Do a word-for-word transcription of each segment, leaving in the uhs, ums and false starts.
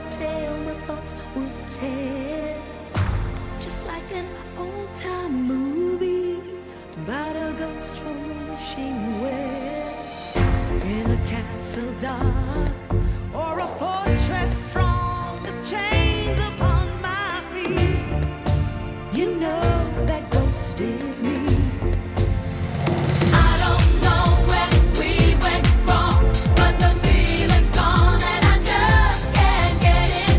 tale my thoughts would tell, just like an old-time movie about a ghost from a wishing well, in a castle dark or a fortress strong with chains upon my feet. You know that ghost is me. I don't know where we went wrong, but the feeling's gone and I just can't get enough.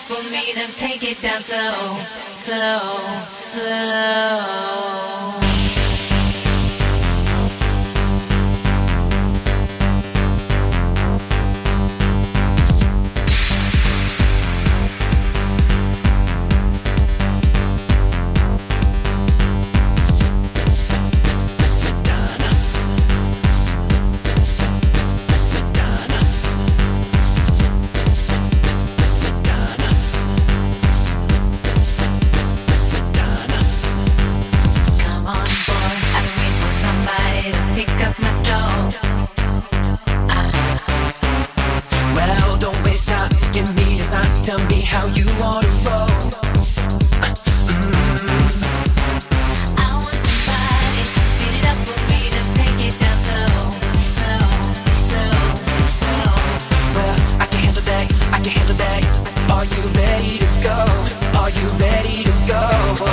for me, then take it down slow, slow, slow. Tell me how you wanna roll. Mm. I want somebody to speed it up for me, to take it down slow, slow, slow, slow. Well, I can handle that, I can handle that. Are you ready to go? Are you ready to go? If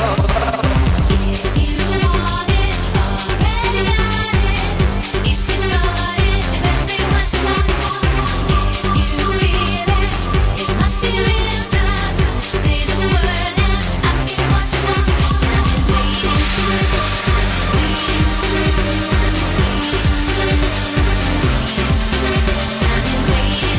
you want it, already got it. If you got it, then baby, what's wrong? If you feel it, it must be real. Just say the word and I'll give you what you want. Time is waiting, waiting, waiting. Time is waiting,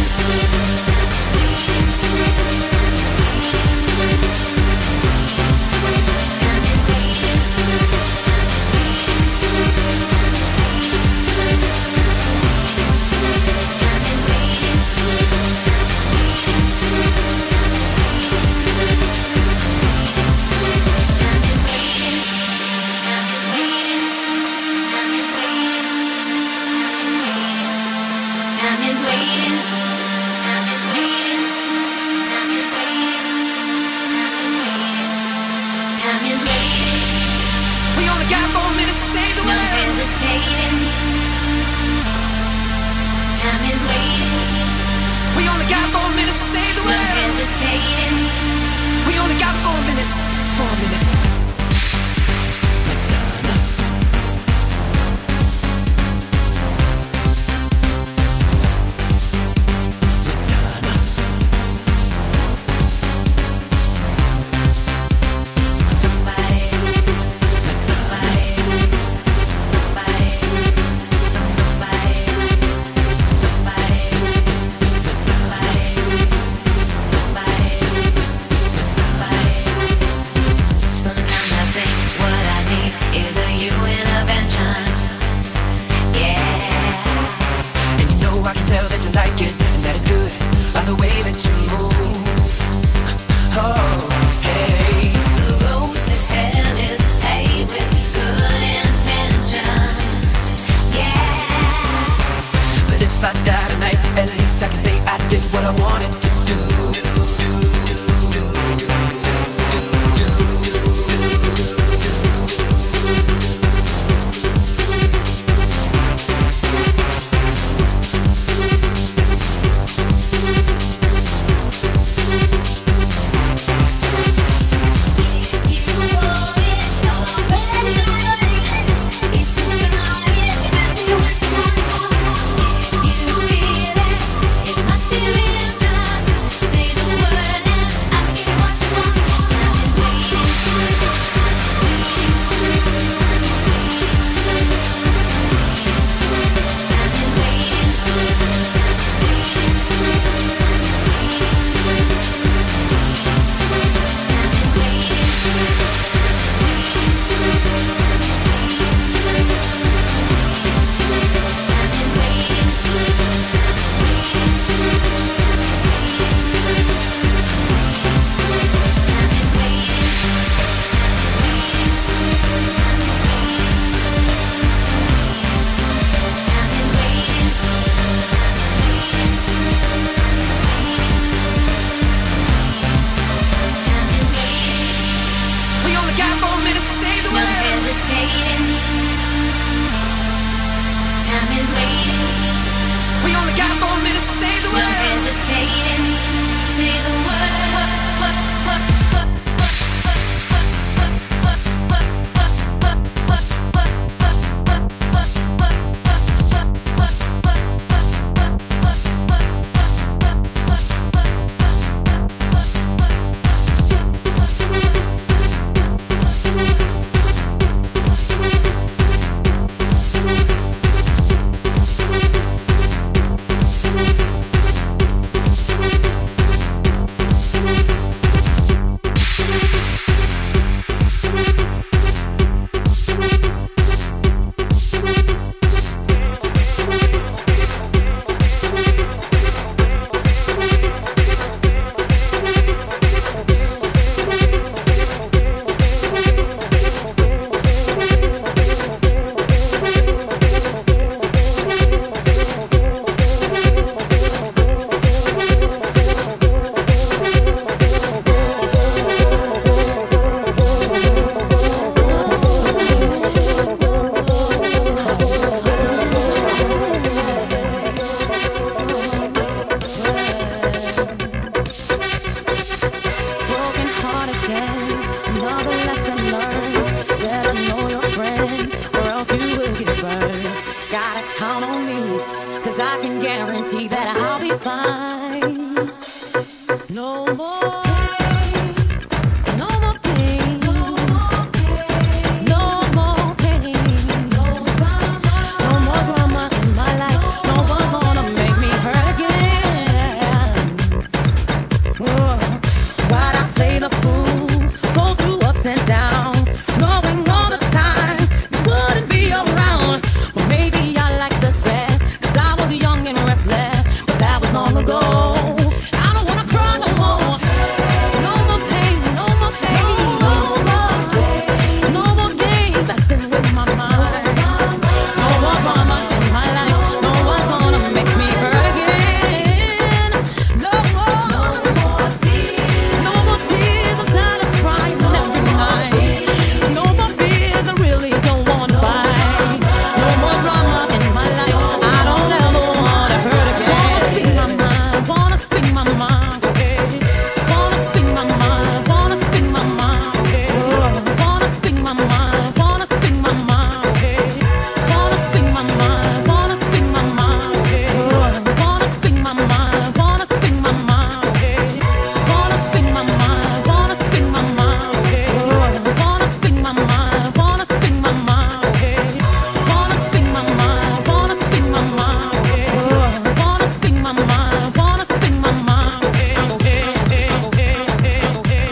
'cause I can guarantee that I'll be fine. No more pain, no more pain, no more pain, no more pain, no drama, no more drama in my life. No one's gonna make me hurt again. Oh, why'd I play the fool, go through ups and downs, knowing all the time you wouldn't be around? Well, maybe I like the stress, 'cause I was young and restless, but that was long ago. I don't wanna cry no more. No more pain, no more pain, no more pain, no more games messing with my mind. No more drama in my life. No one's gonna make me hurt again. No more, no more tears, no more tears. I'm tired of crying every night. No more fears. I really don't wanna fight. No more drama in my life. I don't ever wanna hurt again. Wanna speak my mind, wanna speak my mind, okay? Wanna speak my mind, wanna speak my mind, okay? Wanna speak my mind, wanna speak my mind, okay? Wanna speak my mind, wanna speak my mind, okay? Wanna speak my mind, wanna speak my mind, okay? Wanna speak my mind, wanna speak my mind, okay? Wanna speak my mind, wanna speak my mind, okay? Wanna speak my mind, wanna speak my mind, okay? Wanna speak my mind, wanna speak my mind, okay? Okay, okay, okay, okay,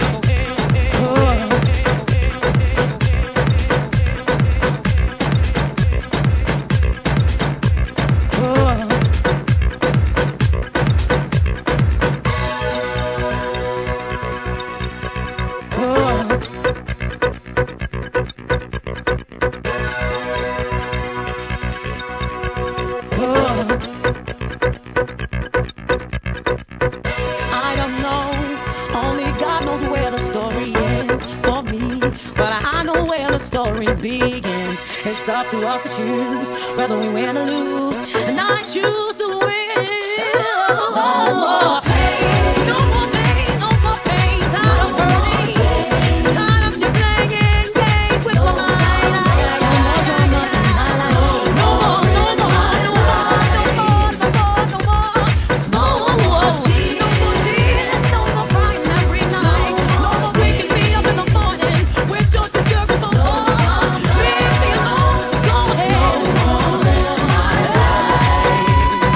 I don't know, only God knows where the story ends for me, but I know where the story begins. It's up to us to choose whether we win or lose, and I choose to win. No more pain, no more pain, no more pain. Tired of hurting, tired of you playing games with my mind. No more drama in my life. No more, no more, no more, no more, no more, no more. No more tears, no more crying every night. No more waking me up in the morning with your discoverable love. Leave me alone, go ahead. No more in my life.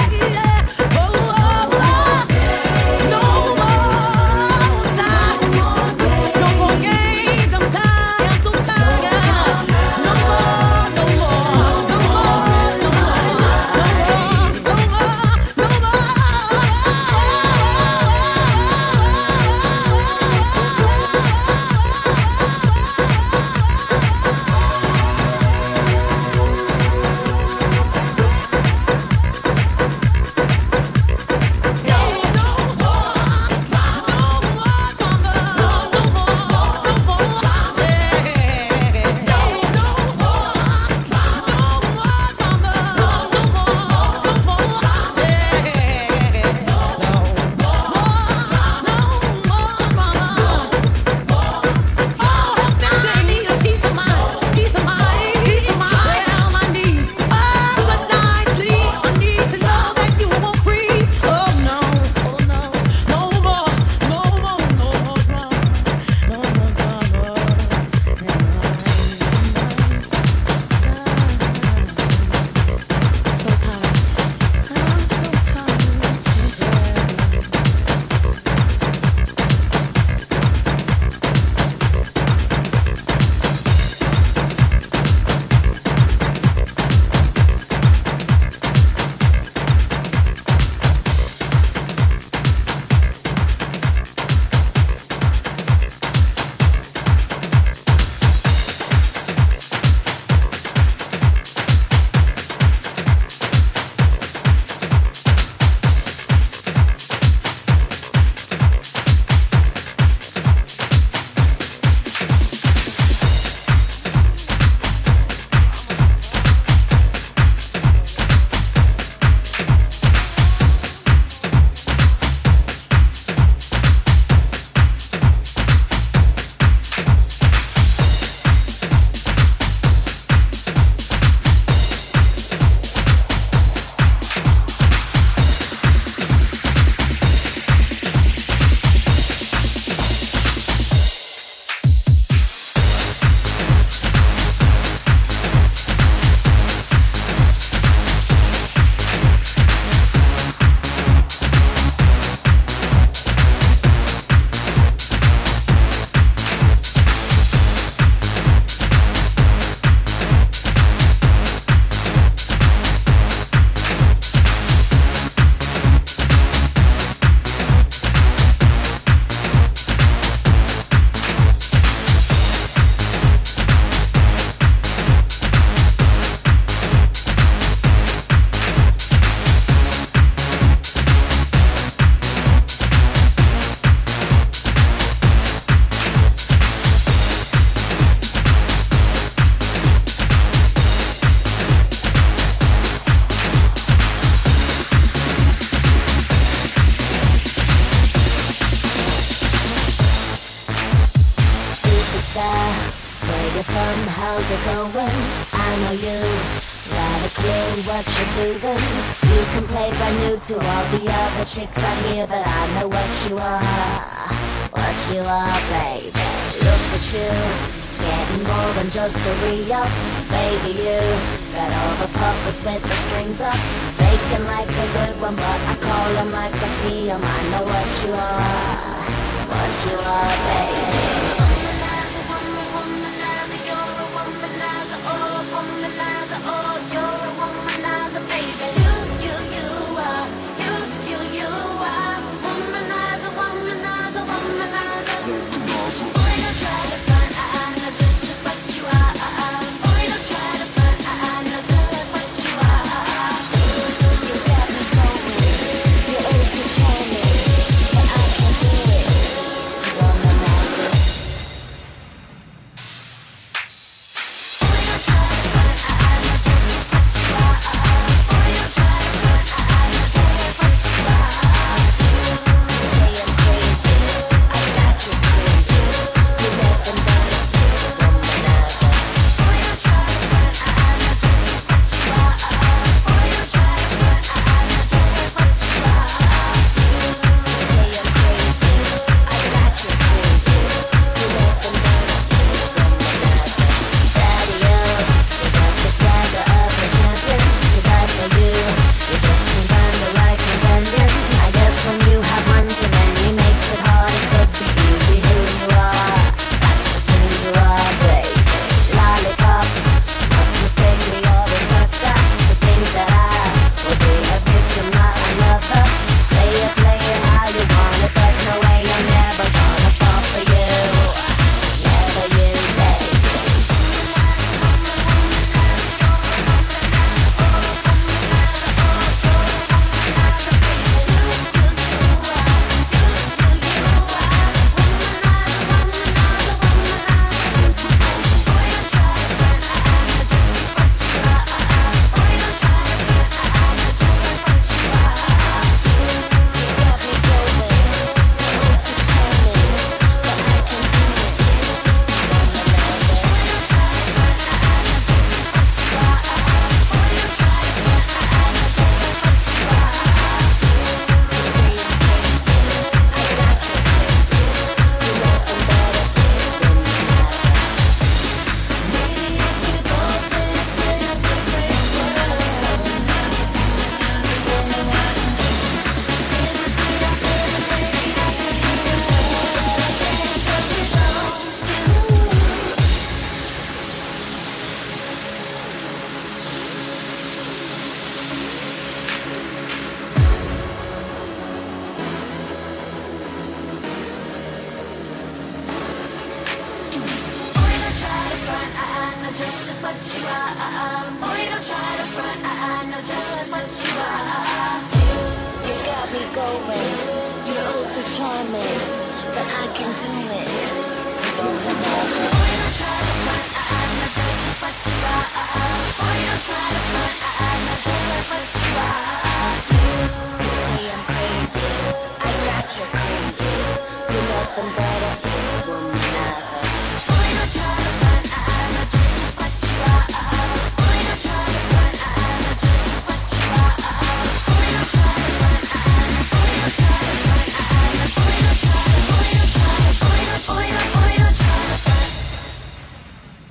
what you're doing. You can play brand new to all the other chicks out here, but I know what you are, what you are, baby. Look at you, getting more than just a re-up. Baby, you got all the puppets with the strings up. Faking like a good one, but I call them like I see them. I know what you are, what you are, baby.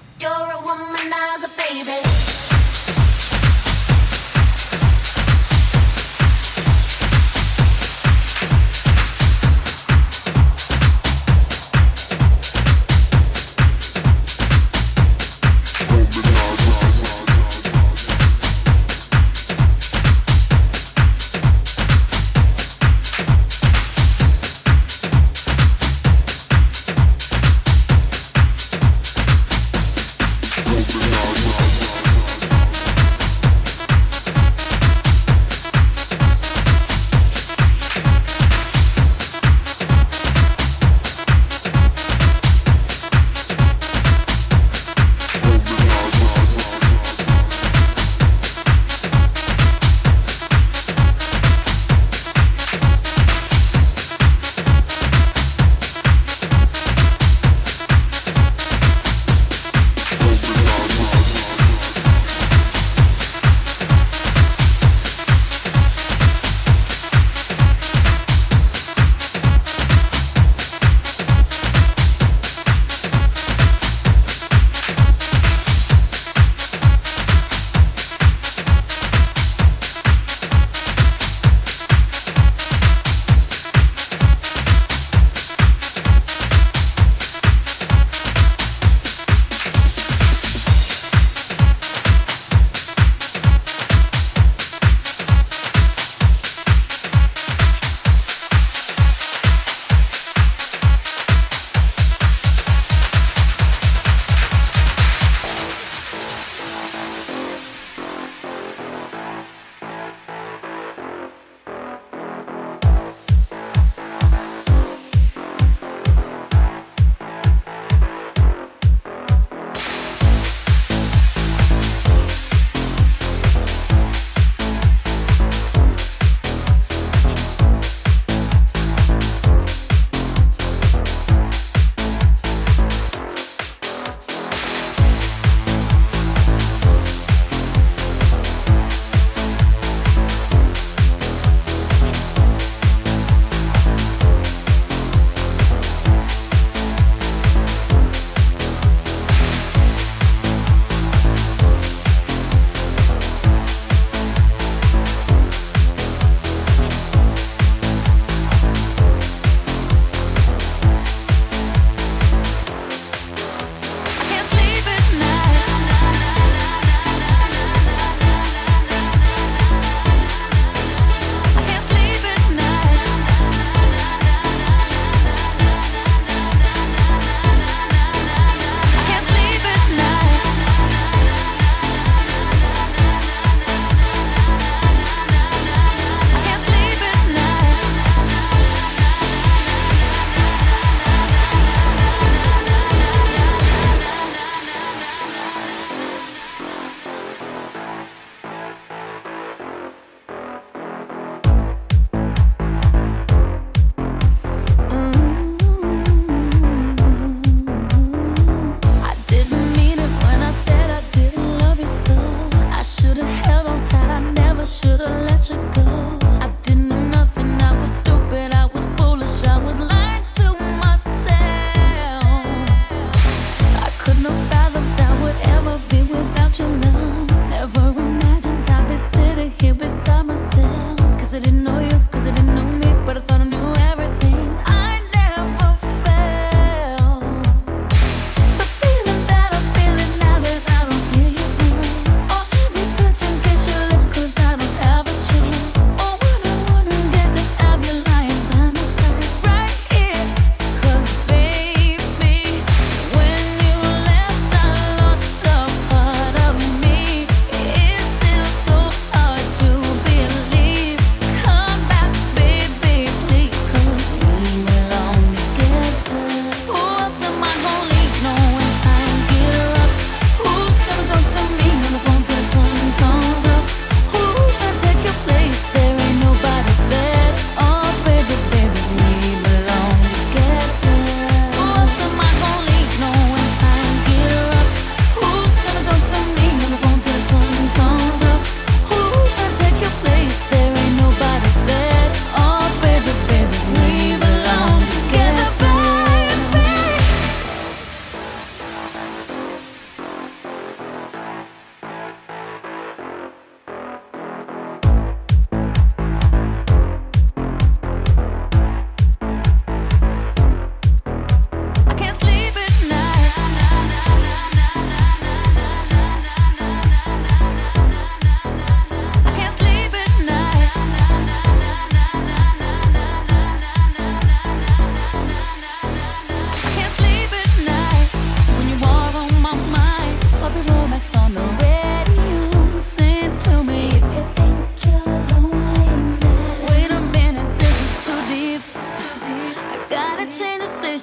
You're a womanizer, baby.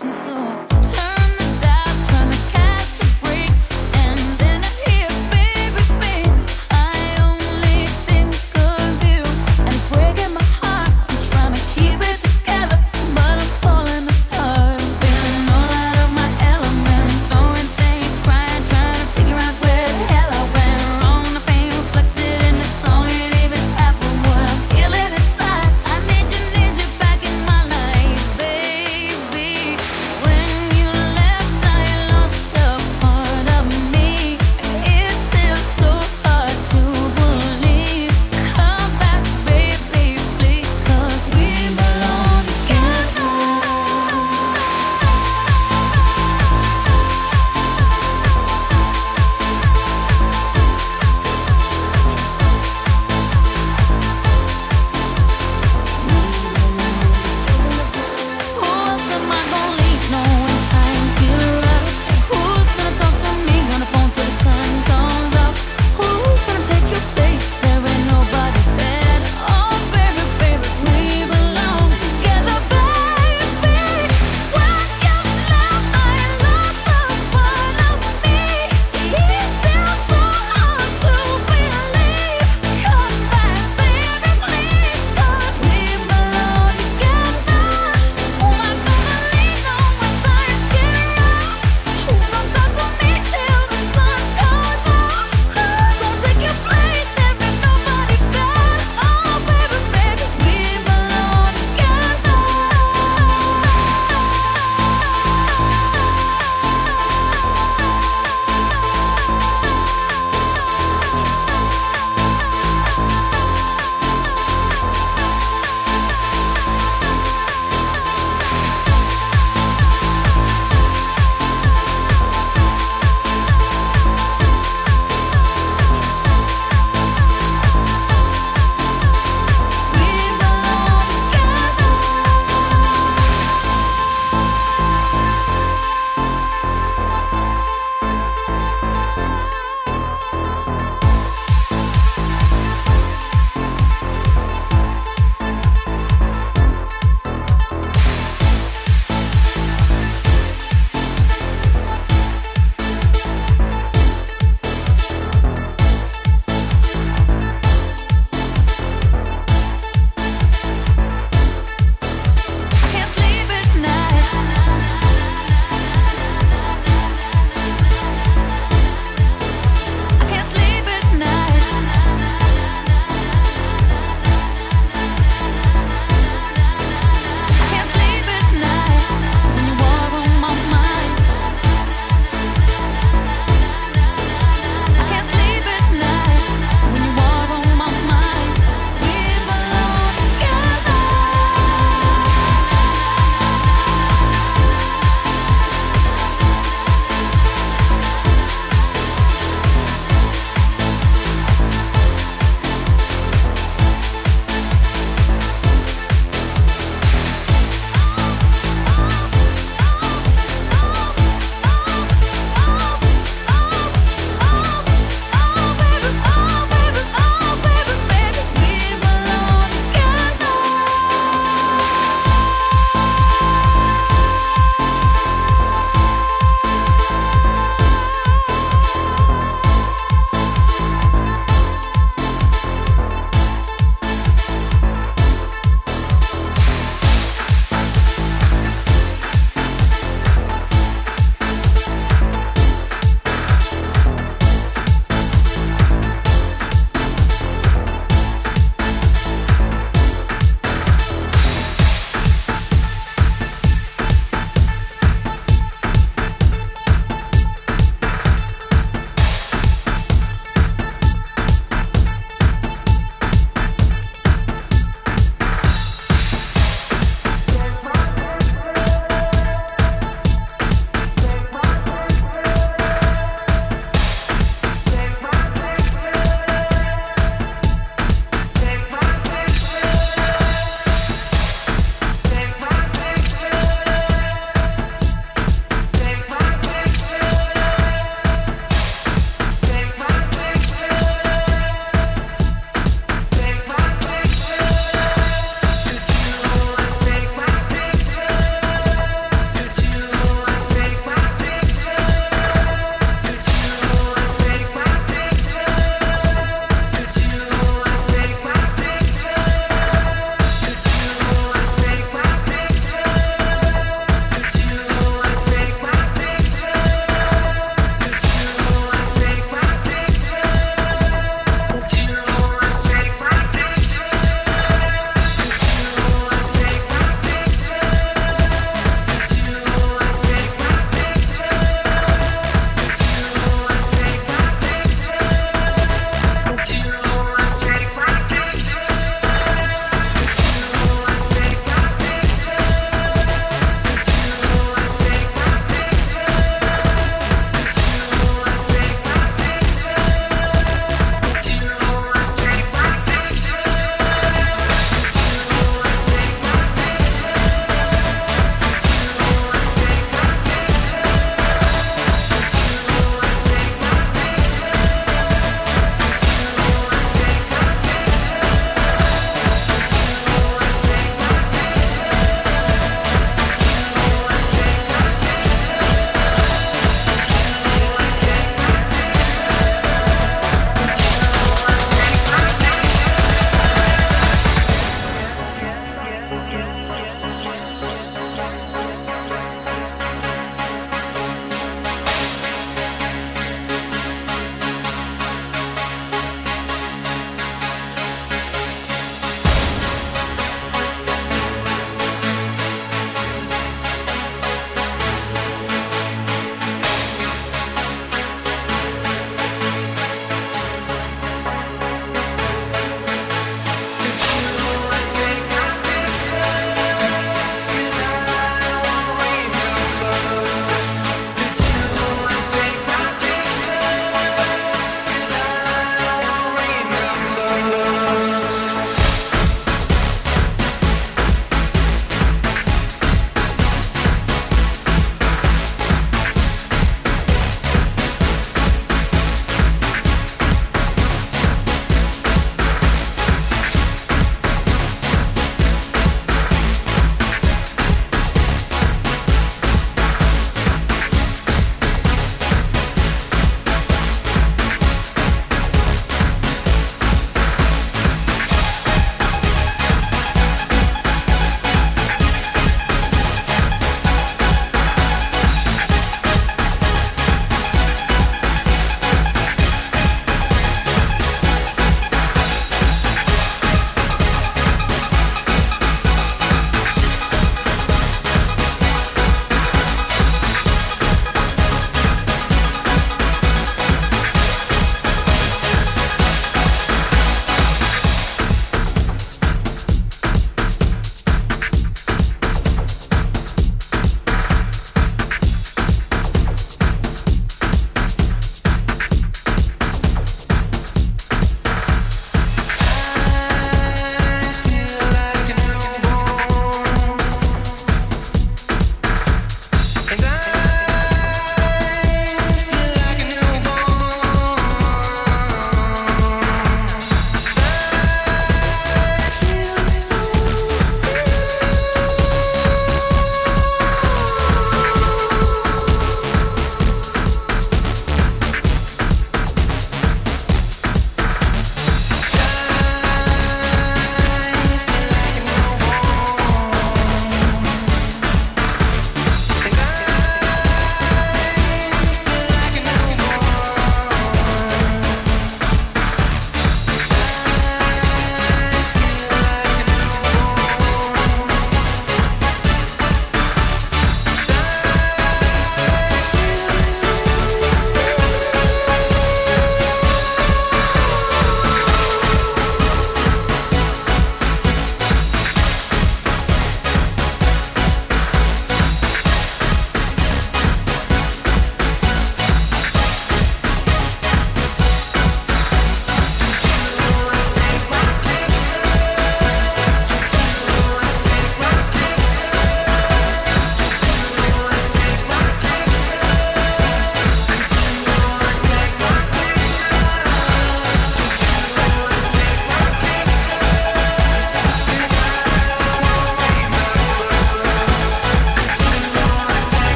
When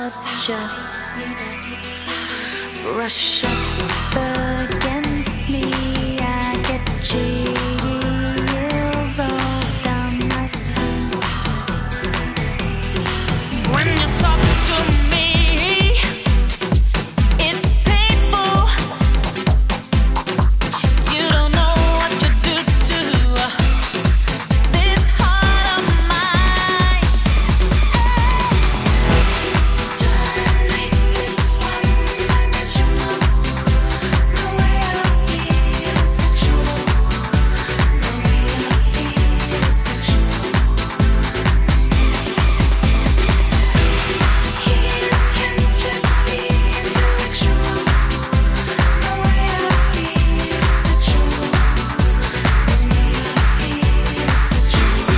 touch up, brush up against me. I get chills all down my spine. When you talk to me, it's painful. You don't know what you do to this heart of mine. Like this one dimensional, the way I feel sexual, the way I feel sexual. You can just be intellectual, the way I feel sexual, the way I feel sexual.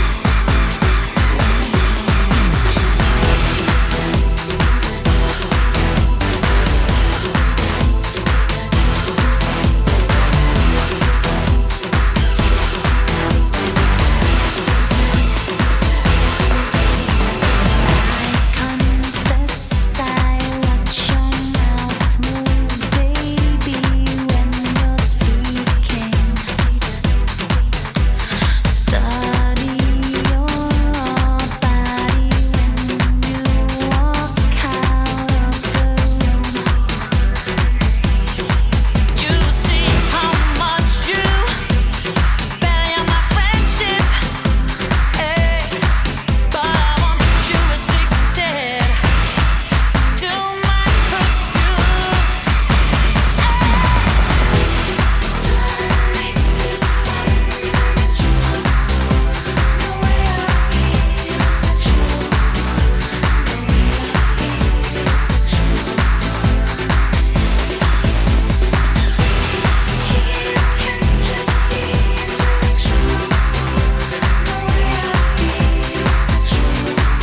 Confess I watch your mouth move, baby, when you're speaking. Study your body when you walk out of the room. You see how much you value my friendship, hey, but I want you addicted to my perfume. Like this one dimensional, the way I feel sexual, the way I feel sexual. You can just be intellectual, the way I feel sexual, the way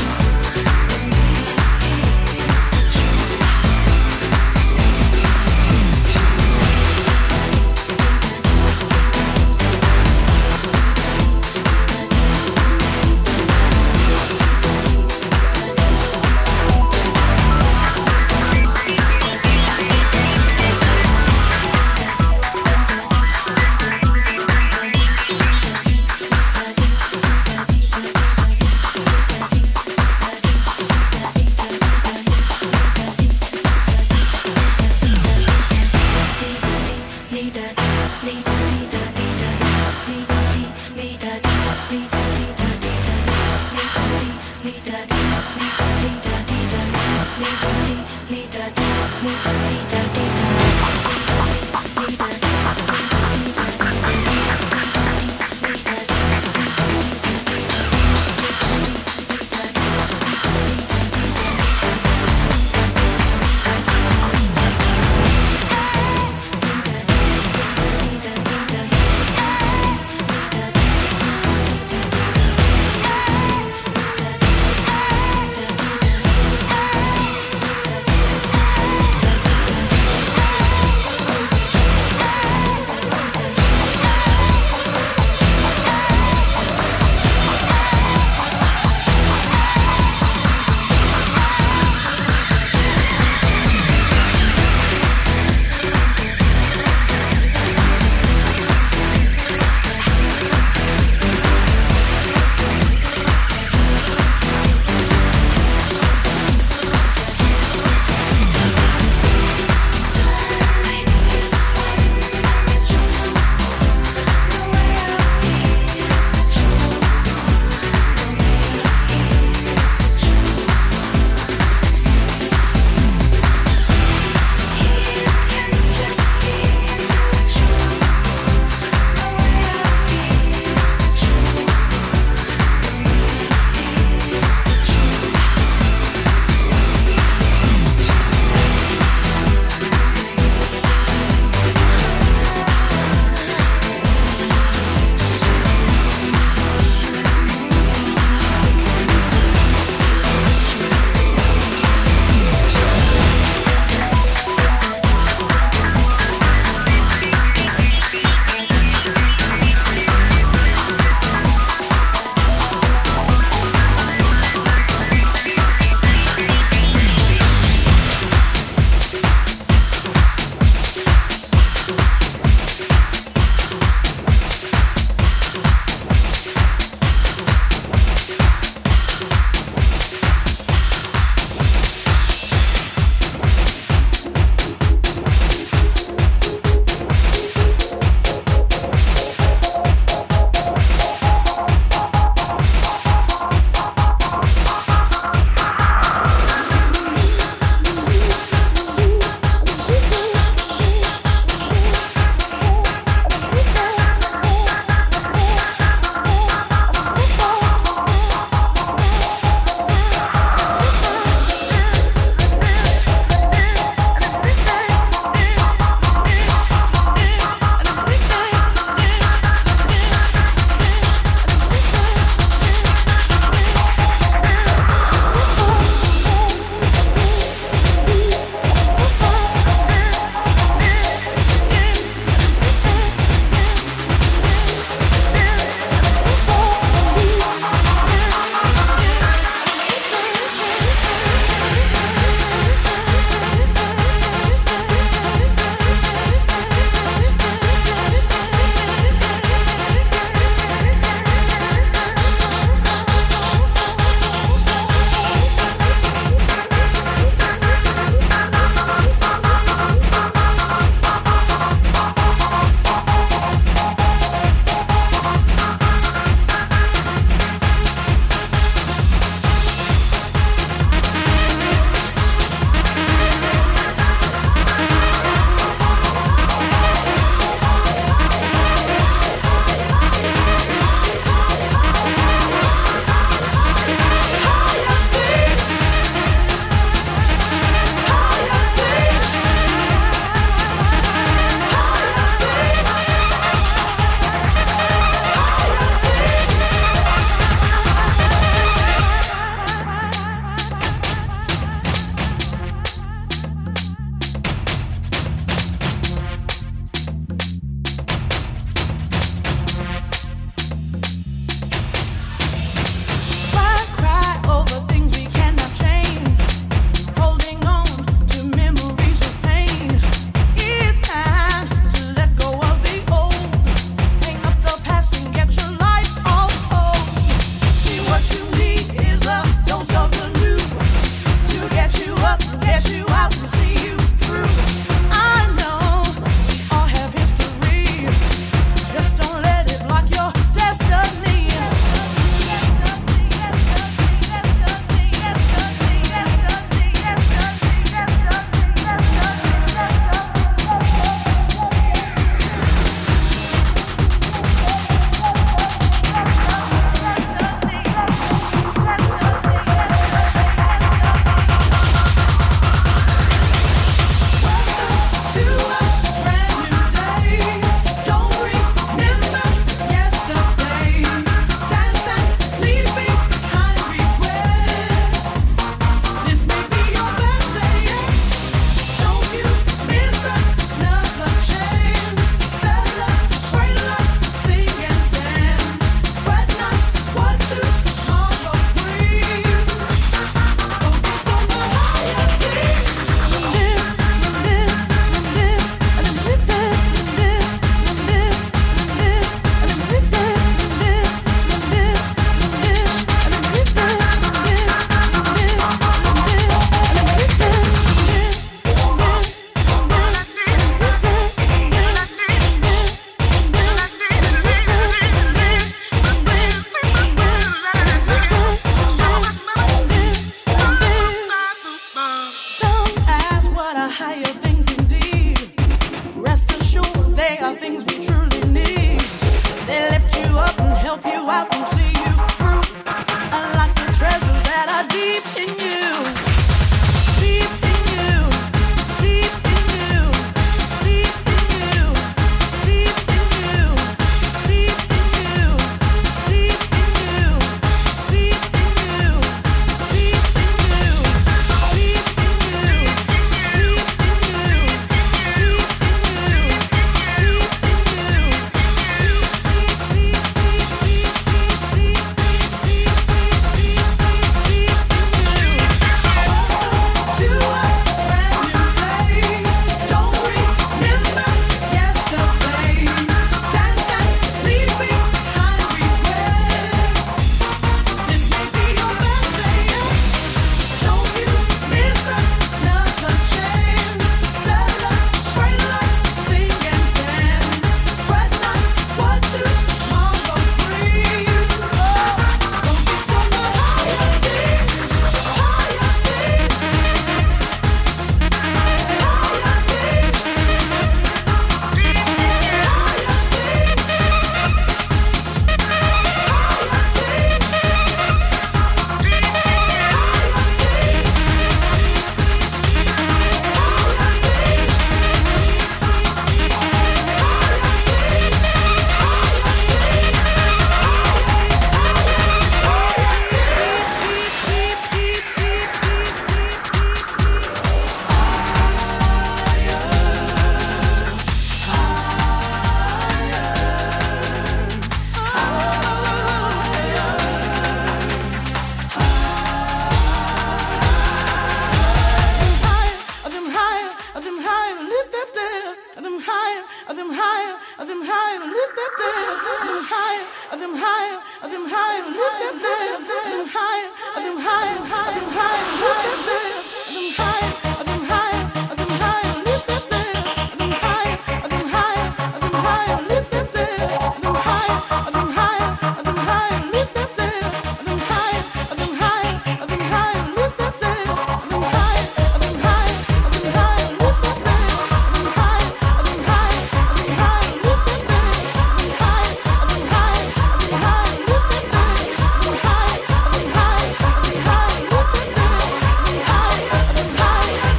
High,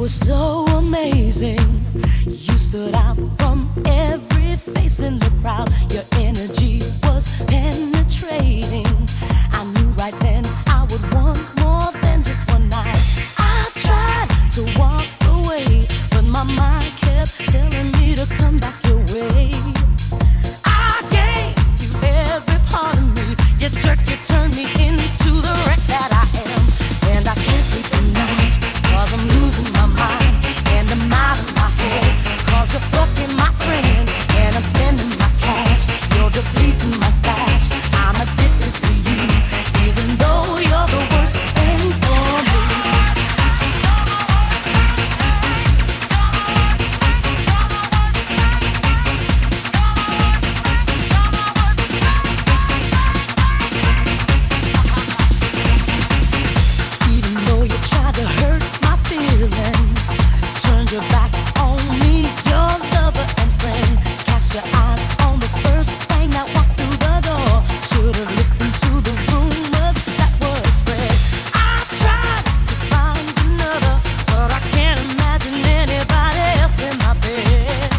were so amazing. You stood out from every face in the crowd. Your energy was penetrating. I knew right then I would want more than just one night. I tried to walk away, but my mind kept telling me to come back your way. I gave you every part of me. You took, you turned me into the wreck that I am. And I can't sleep at night, cause I'm losing my mind. And I'm out of my head, cause you're fucking my friend. And I'm spending my cash, you're depleting my stash. I'm addicted to you, even though you're the worst thing for me. Even though you tried to hurt my feelings, turned your back on me, your lover and friend. Cast your eyes on the first thing that walked through the door. Should've listened to the rumors that were spread. I tried to find another, but I can't imagine anybody else in my bed.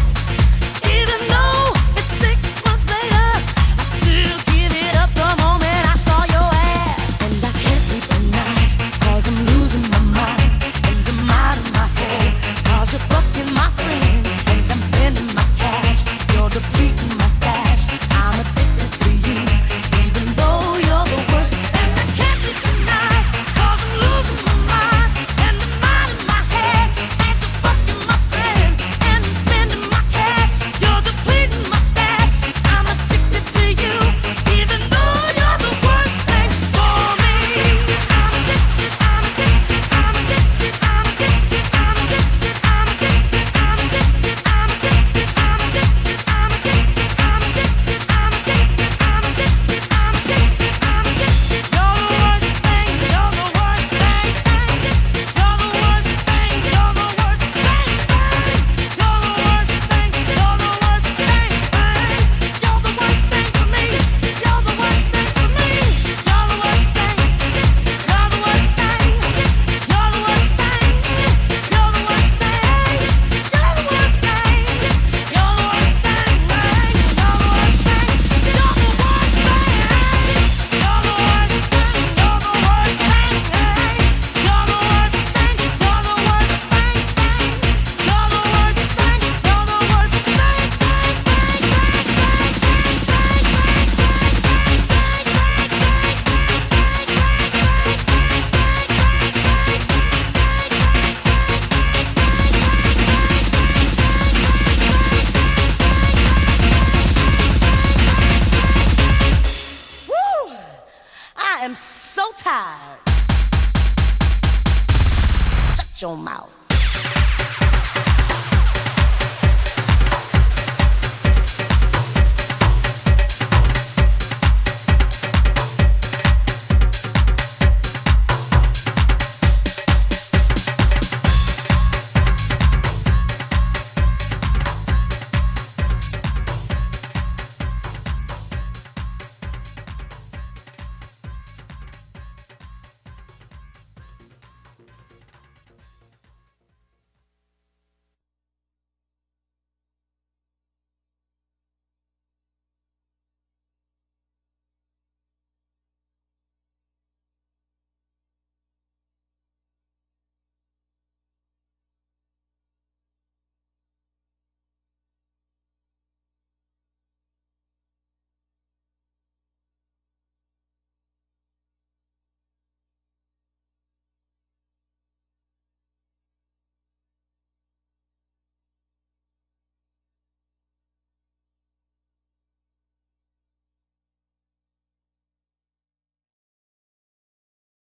Even though it's six months later, I still give it up the moment I saw your ass. And I can't sleep at night, cause I'm losing my mind. And I'm out of my head, cause you're fucking my friend. And I'm spending my cash, you're depleting my stash. I'm addicted to you, even though you're the worst. And I can't sleep at night, cause I'm losing my mind. And I'm out of my head, and you're fucking my friend. And I'm spending my cash, you're depleting my stash. I'm addicted to you, even though you're the worst thing for me. I'm addicted, I'm addicted, I'm addicted, I'm addicted, I'm addicted, I'm addicted, I'm addicted, I'm addicted, I'm addicted, I'm addicted, I'm addicted, I'm addicted, I'm addicted, I'm addicted, I'm addicted. You're the worst thing, you're the worst thing, you're the worst thing, you're the worst thing, you're the worst thing, you're the worst thing, you're the worst thing for me, you're the worst thing for me, you're the worst thing, you're the worst thing, you're the worst thing, you're the worst thing, you're the worst thing, you're the worst thing, you're the worst thing, you're the worst thing, you're the worst thing, you're the worst thing, you're the worst thing, you're the worst thing, you're the worst thing, you're the worst Woo! I am so tired. Shut your mouth.